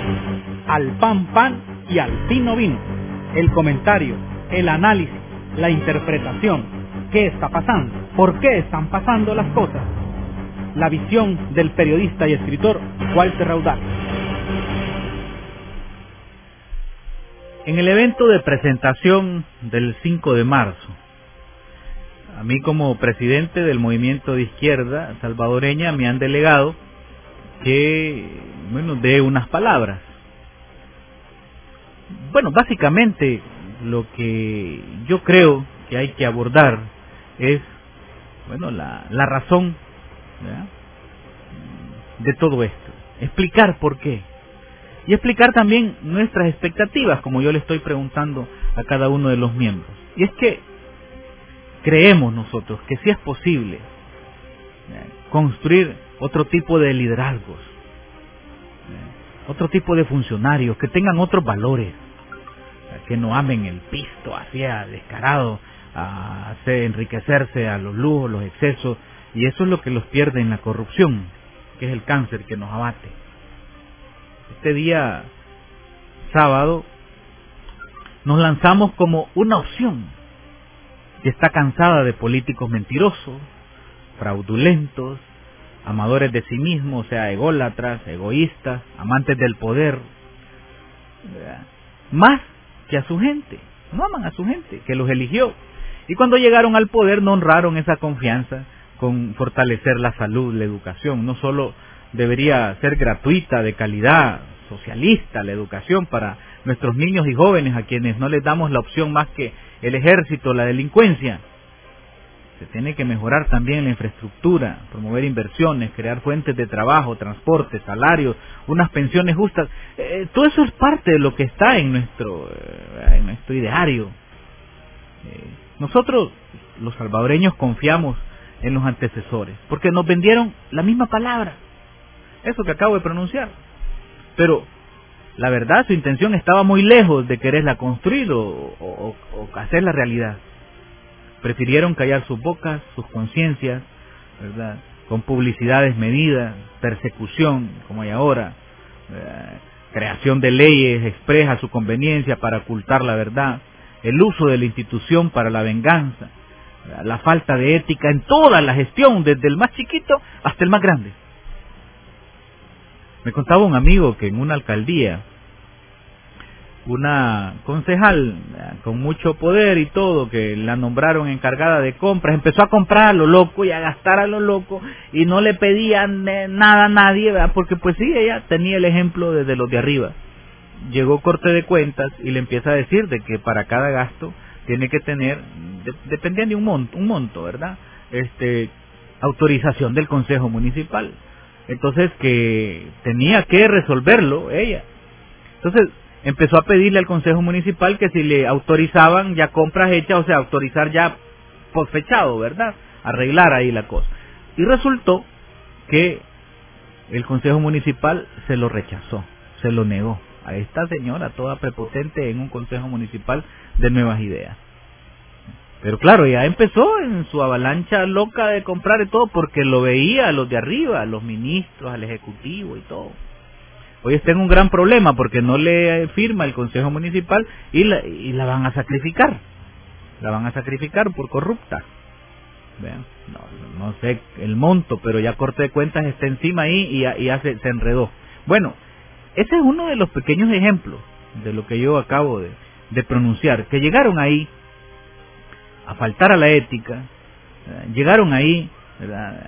Al pan pan y al vino vino. El comentario, el análisis, la interpretación. ¿Qué está pasando? ¿Por qué están pasando las cosas? La visión del periodista y escritor Walter Raudal. En el evento de presentación del 5 de marzo, a mí como presidente del movimiento de izquierda salvadoreña me han delegado que, dé unas palabras. Básicamente lo que yo creo que hay que abordar es, la razón, ¿verdad?, de todo esto. Explicar por qué. Y explicar también nuestras expectativas, como yo le estoy preguntando a cada uno de los miembros. Y es que creemos nosotros que sí es posible construir otro tipo de liderazgos, otro tipo de funcionarios que tengan otros valores, que no amen el pisto así descarado, a hacer enriquecerse a los lujos, los excesos, y eso es lo que los pierde en la corrupción, que es el cáncer que nos abate. Este día sábado nos lanzamos como una opción que está cansada de políticos mentirosos, fraudulentos, amadores de sí mismos, o sea, ególatras, egoístas, amantes del poder, ¿verdad?, más que a su gente. No aman a su gente, que los eligió. Y cuando llegaron al poder no honraron esa confianza con fortalecer la salud, la educación. No solo debería ser gratuita, de calidad, socialista la educación para nuestros niños y jóvenes, a quienes no les damos la opción más que el ejército, la delincuencia. Se tiene que mejorar también la infraestructura, promover inversiones, crear fuentes de trabajo, transporte, salarios, unas pensiones justas. Todo eso es parte de lo que está en nuestro ideario. Nosotros, los salvadoreños, confiamos en los antecesores, porque nos vendieron la misma palabra, eso que acabo de pronunciar. Pero la verdad, su intención estaba muy lejos de quererla construir o hacerla realidad. Prefirieron callar sus bocas, sus conciencias, ¿verdad?, con publicidades medidas, persecución, como hay ahora, creación de leyes expresas a su conveniencia para ocultar la verdad, el uso de la institución para la venganza, la falta de ética en toda la gestión, desde el más chiquito hasta el más grande. Me contaba un amigo que en una alcaldía, una concejal con mucho poder y todo, que la nombraron encargada de compras, empezó a comprar a lo loco y a gastar a lo loco y no le pedían nada a nadie, ¿verdad?, porque pues sí, ella tenía el ejemplo desde los de arriba. Llegó Corte de Cuentas y le empieza a decir de que para cada gasto tiene que tener, dependiendo de un monto, ¿verdad?, autorización del Consejo Municipal. Entonces que tenía que resolverlo ella. Entonces empezó a pedirle al Consejo Municipal que si le autorizaban ya compras hechas, o sea, autorizar ya por fechado, ¿verdad?, arreglar ahí la cosa. Y resultó que el Consejo Municipal se lo rechazó, se lo negó a esta señora toda prepotente en un Consejo Municipal de nuevas ideas. Pero claro, ya empezó en su avalancha loca de comprar y todo, porque lo veía a los de arriba, a los ministros, al Ejecutivo y todo. Hoy está en un gran problema porque no le firma el Consejo Municipal y la van a sacrificar. La van a sacrificar por corrupta. ¿Vean? No sé el monto, pero ya Corte de Cuentas está encima ahí y ya se enredó. Bueno, ese es uno de los pequeños ejemplos de lo que yo acabo de pronunciar, que llegaron ahí a faltar a la ética, llegaron ahí, ¿verdad?,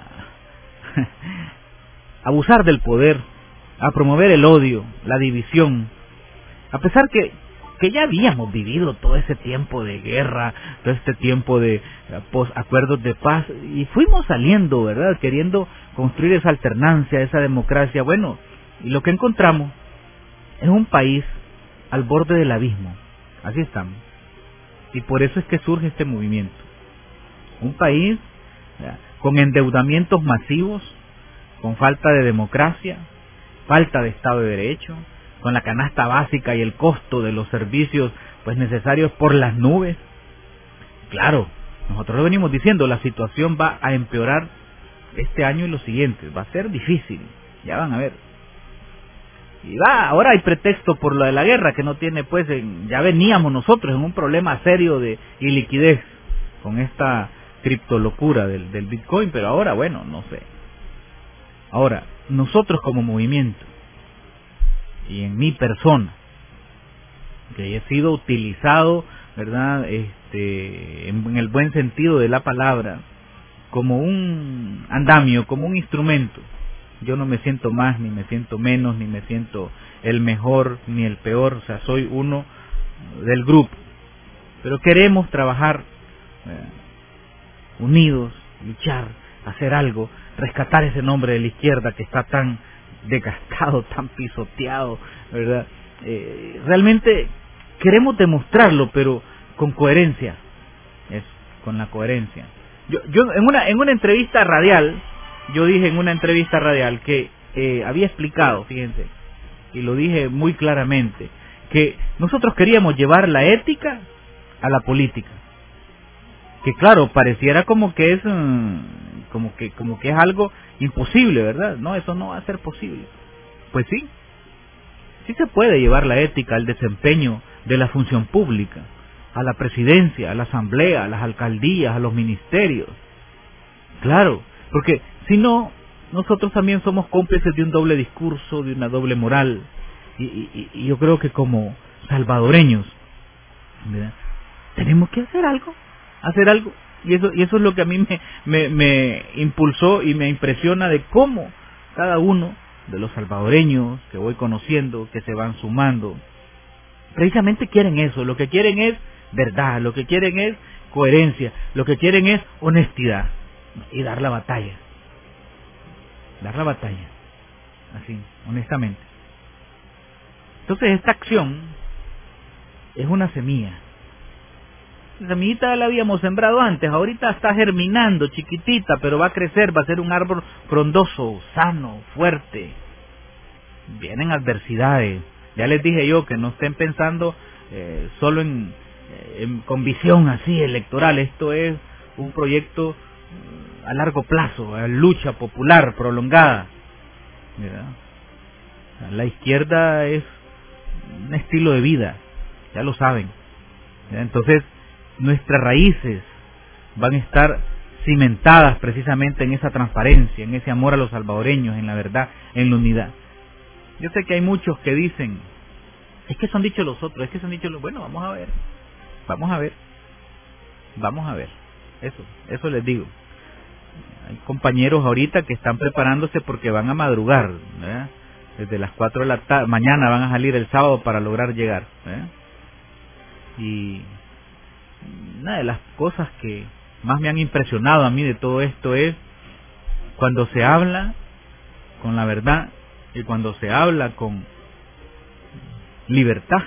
a abusar del poder, a promover el odio, la división, a pesar que ya habíamos vivido todo ese tiempo de guerra, todo este tiempo de acuerdos de paz, y fuimos saliendo, ¿verdad?, queriendo construir esa alternancia, esa democracia. Bueno, y lo que encontramos es un país al borde del abismo. Así estamos. Y por eso es que surge este movimiento. Un país, ¿verdad?, con endeudamientos masivos, con falta de democracia, falta de Estado de Derecho, con la canasta básica y el costo de los servicios pues necesarios por las nubes. Claro, nosotros lo venimos diciendo, la situación va a empeorar este año y los siguientes, va a ser difícil, ya van a ver. Y ahora hay pretexto por lo de la guerra, que no tiene, pues, ya veníamos nosotros en un problema serio de iliquidez con esta criptolocura del Bitcoin, pero ahora, bueno, no sé. Ahora, nosotros como movimiento, y en mi persona, que he sido utilizado, ¿verdad?, en el buen sentido de la palabra, como un andamio, como un instrumento. Yo no me siento más, ni me siento menos, ni me siento el mejor, ni el peor, o sea, soy uno del grupo. Pero queremos trabajar unidos, luchar, hacer algo, rescatar ese nombre de la izquierda que está tan desgastado, tan pisoteado, ¿verdad? Realmente queremos demostrarlo, pero con coherencia, con la coherencia. Yo en una entrevista radial, yo dije en una entrevista radial que había explicado, fíjense, y lo dije muy claramente, que nosotros queríamos llevar la ética a la política. Que claro, pareciera como que es como que es algo imposible, ¿verdad? No, eso no va a ser posible. Pues sí, sí se puede llevar la ética al desempeño de la función pública, a la presidencia, a la asamblea, a las alcaldías, a los ministerios. Claro, porque si no, nosotros también somos cómplices de un doble discurso, de una doble moral. Y yo creo que como salvadoreños, ¿verdad?, tenemos que hacer algo. Y eso es lo que a mí me impulsó y me impresiona de cómo cada uno de los salvadoreños que voy conociendo, que se van sumando, precisamente quieren eso. Lo que quieren es verdad, lo que quieren es coherencia, lo que quieren es honestidad y dar la batalla, así, honestamente. Entonces esta acción es una semilla. La semillita la habíamos sembrado antes, ahorita está germinando, chiquitita, pero va a crecer, va a ser un árbol frondoso, sano, fuerte. Vienen adversidades. Ya les dije yo que no estén pensando solo con visión así electoral. Esto es un proyecto a largo plazo, a lucha popular prolongada. ¿Verdad? La izquierda es un estilo de vida, ya lo saben. ¿Verdad? Entonces, nuestras raíces van a estar cimentadas precisamente en esa transparencia, en ese amor a los salvadoreños, en la verdad, en la unidad. Yo sé que hay muchos que dicen, es que eso han dicho los otros, es que eso han dicho los... Bueno, vamos a ver. Eso les digo. Hay compañeros ahorita que están preparándose porque van a madrugar, ¿verdad? Desde las 4 de la tarde, mañana van a salir el sábado para lograr llegar, ¿verdad? Y una de las cosas que más me han impresionado a mí de todo esto es cuando se habla con la verdad y cuando se habla con libertad.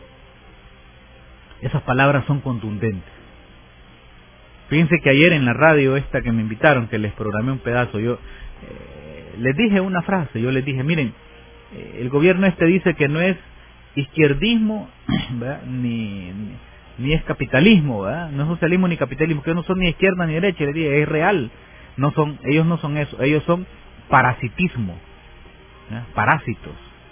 Esas palabras son contundentes. Fíjense que ayer en la radio esta que me invitaron, que les programé un pedazo, yo les dije una frase, yo les dije, miren, el gobierno dice que no es izquierdismo, ¿verdad?, ni es capitalismo, ¿verdad?, no es socialismo ni capitalismo, que no son ni izquierda ni derecha. Les dije, es real, ellos no son eso, ellos son parasitismo, ¿verdad?, parásitos,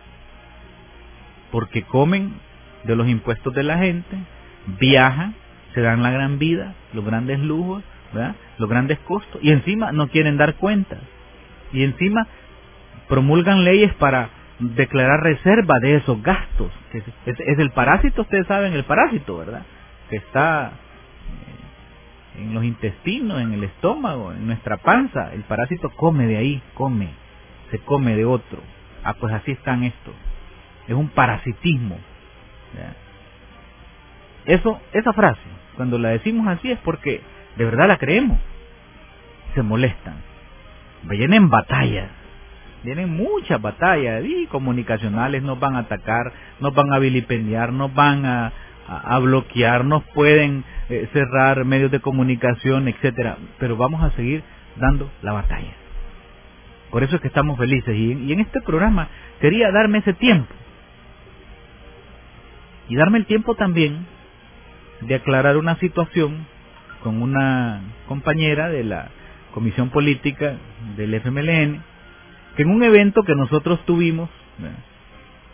porque comen de los impuestos de la gente, viajan, se dan la gran vida, los grandes lujos, ¿verdad?, los grandes costos, y encima no quieren dar cuentas, y encima promulgan leyes para declarar reserva de esos gastos. Es el parásito, ustedes saben, el parásito, ¿verdad?, que está en los intestinos, en el estómago, en nuestra panza. El parásito come de ahí, se come de otro. Pues así están estos. Es un parasitismo, ¿verdad? Esa frase, cuando la decimos así es porque de verdad la creemos. Se molestan. Vienen batallas. Vienen muchas batallas y comunicacionales, nos van a atacar, nos van a vilipendiar, nos van a bloquear, nos pueden cerrar medios de comunicación, etcétera, pero vamos a seguir dando la batalla. Por eso es que estamos felices y en este programa quería darme ese tiempo y darme el tiempo también de aclarar una situación con una compañera de la Comisión Política del FMLN, que en un evento que nosotros tuvimos,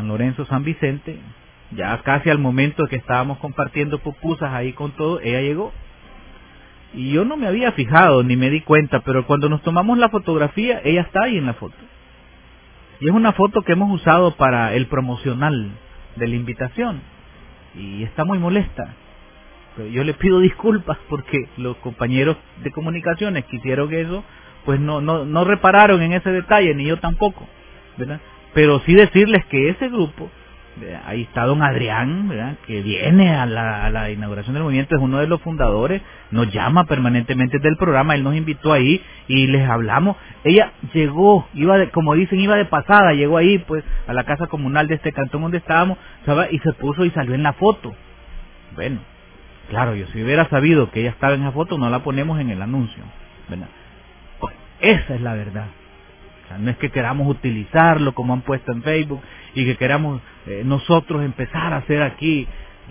San Lorenzo, San Vicente, ya casi al momento que estábamos compartiendo pupusas ahí con todo, ella llegó. Y yo no me había fijado ni me di cuenta, pero cuando nos tomamos la fotografía, ella está ahí en la foto. Y es una foto que hemos usado para el promocional de la invitación. Y está muy molesta. Pero yo le pido disculpas porque los compañeros de comunicaciones que hicieron eso, pues no repararon en ese detalle, ni yo tampoco, ¿verdad? Pero sí decirles que ese grupo, ¿verdad? Ahí está don Adrián, ¿verdad? Que viene a la inauguración del movimiento, es uno de los fundadores, nos llama permanentemente del programa, él nos invitó ahí y les hablamos. Ella llegó, como dicen, iba de pasada, llegó ahí pues a la casa comunal de este cantón donde estábamos, ¿sabes? Y se puso y salió en la foto. Bueno, claro, yo si hubiera sabido que ella estaba en esa foto, no la ponemos en el anuncio, ¿verdad? Pues esa es la verdad. O sea, no es que queramos utilizarlo como han puesto en Facebook y que queramos nosotros empezar a hacer aquí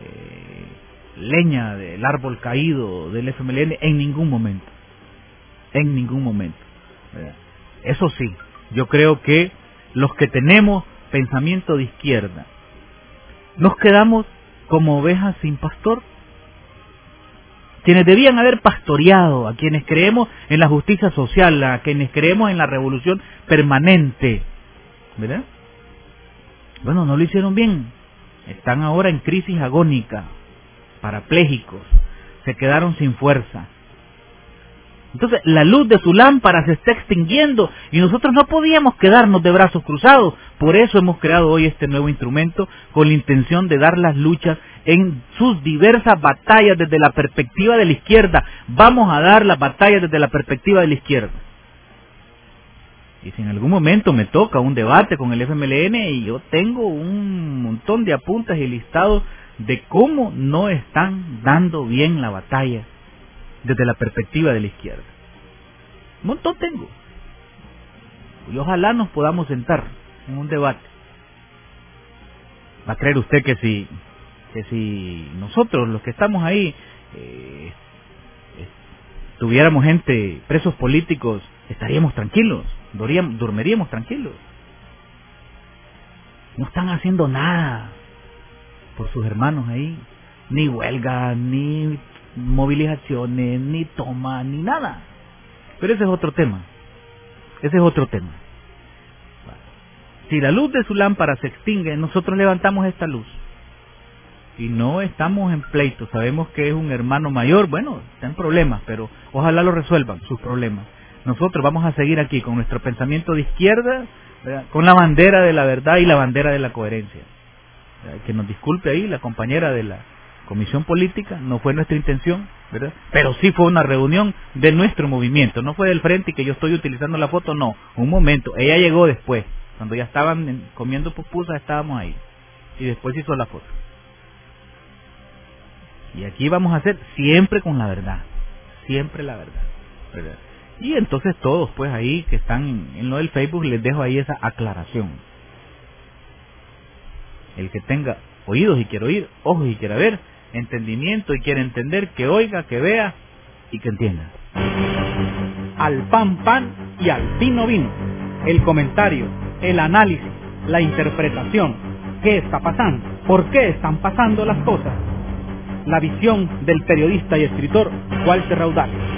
leña del árbol caído del FMLN en ningún momento. En ningún momento. ¿Verdad? Eso sí, yo creo que los que tenemos pensamiento de izquierda nos quedamos como ovejas sin pastor. Quienes debían haber pastoreado, a quienes creemos en la justicia social, a quienes creemos en la revolución permanente, ¿verdad? Bueno, no lo hicieron bien. Están ahora en crisis agónica, parapléjicos, se quedaron sin fuerza. Entonces, la luz de su lámpara se está extinguiendo y nosotros no podíamos quedarnos de brazos cruzados. Por eso hemos creado hoy este nuevo instrumento con la intención de dar las luchas en sus diversas batallas desde la perspectiva de la izquierda. Vamos a dar las batallas desde la perspectiva de la izquierda. Y si en algún momento me toca un debate con el FMLN, y yo tengo un montón de apuntes y listados de cómo no están dando bien la batalla desde la perspectiva de la izquierda. Un montón tengo. Y ojalá nos podamos sentar en un debate. ¿Va a creer usted que si nosotros, los que estamos ahí, tuviéramos gente, presos políticos, estaríamos tranquilos, dormiríamos tranquilos? No están haciendo nada por sus hermanos ahí, ni huelga, ni movilizaciones, ni toma, ni nada. Pero ese es otro tema. Ese es otro tema. Si la luz de su lámpara se extingue, nosotros levantamos esta luz. Y no estamos en pleito. Sabemos que es un hermano mayor, bueno, está en problemas, pero ojalá lo resuelvan sus problemas. Nosotros vamos a seguir aquí con nuestro pensamiento de izquierda, ¿verdad? Con la bandera de la verdad y la bandera de la coherencia. Que nos disculpe ahí la compañera de la Comisión Política, no fue nuestra intención, ¿verdad? Pero sí fue una reunión de nuestro movimiento, no fue del frente y que yo estoy utilizando la foto, no, un momento, ella llegó después, cuando ya estaban comiendo pupusas estábamos ahí, y después hizo la foto. Y aquí vamos a hacer siempre con la verdad, siempre la verdad, ¿verdad? Y entonces todos pues ahí que están en lo del Facebook les dejo ahí esa aclaración. El que tenga oídos y quiera oír, ojos y quiera ver, entendimiento y quiere entender, que oiga, que vea y que entienda. Al pan pan y al vino vino. El comentario, el análisis, la interpretación. ¿Qué está pasando? ¿Por qué están pasando las cosas? La visión del periodista y escritor Walter Raudal.